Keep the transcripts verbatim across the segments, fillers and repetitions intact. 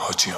حاجیان.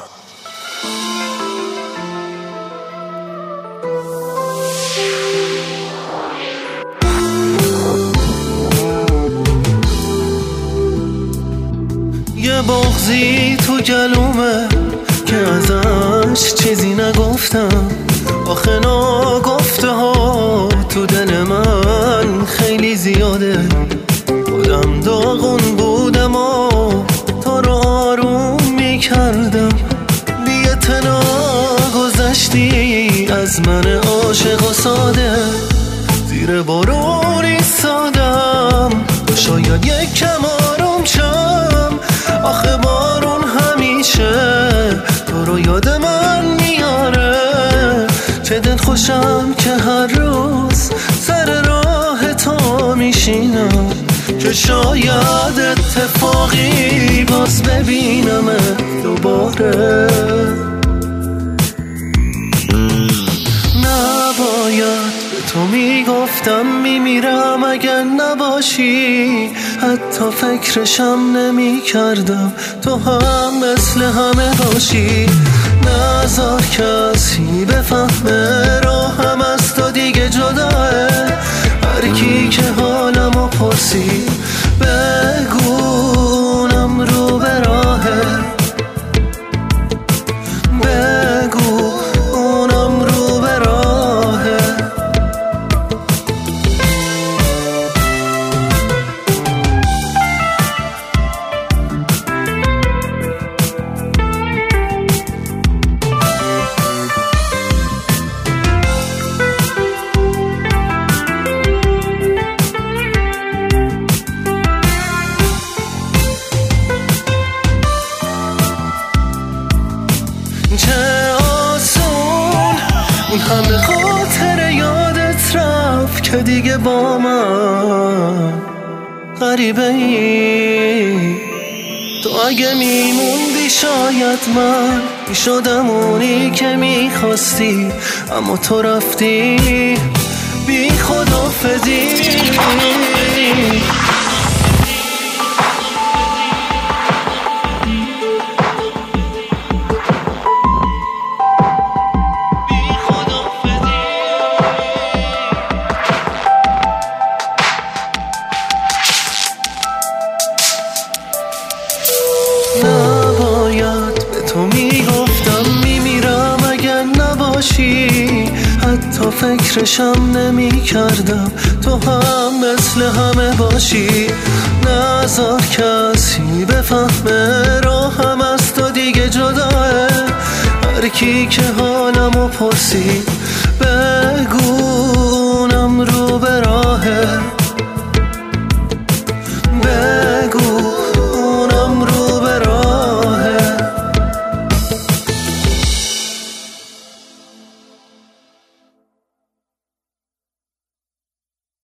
یه بغضی تو گلومه که ازش چیزی نگفتم، آخه نگفته ها تو دل من خیلی زیاده. خودم داغون بودم و تو رو آروم میکردم، بی اعتنا گذشتی از من عاشق و ساده. زیر بارون ایستادم شاید یک کم آروم شم، آخه بارون همیشه تو رو یاد من میاره. چه دل خوشم که هر روز سر راه تو میشینم، که شاید اتفاقی باز ببینم دوباره. نباید به تو میگفتم میمیرم اگر نباشی، حتی فکرشم نمی کردم تو هم مثل همه باشی. نذار کسی بفهمه راهم از تو دیگه جداه، هر کی که حالمو پرسی بگونم رو به راهه، بگو اونم رو به راهه. چه آسون اون همه خاطر یادت رفت که دیگه با من غریبه ای. تو اگه میموندی شاید من میشدم اونی که میخواستی، اما تو رفتی بی خداحافظی. نباید به تو میگفتم میمیرم اگر نباشی، حتی فکرشم نمی کردم تو هم مثل همه باشی. نذار کسی بفهمه راهم از تو دیگه جداه، هر کی که حالمو پرسی بگو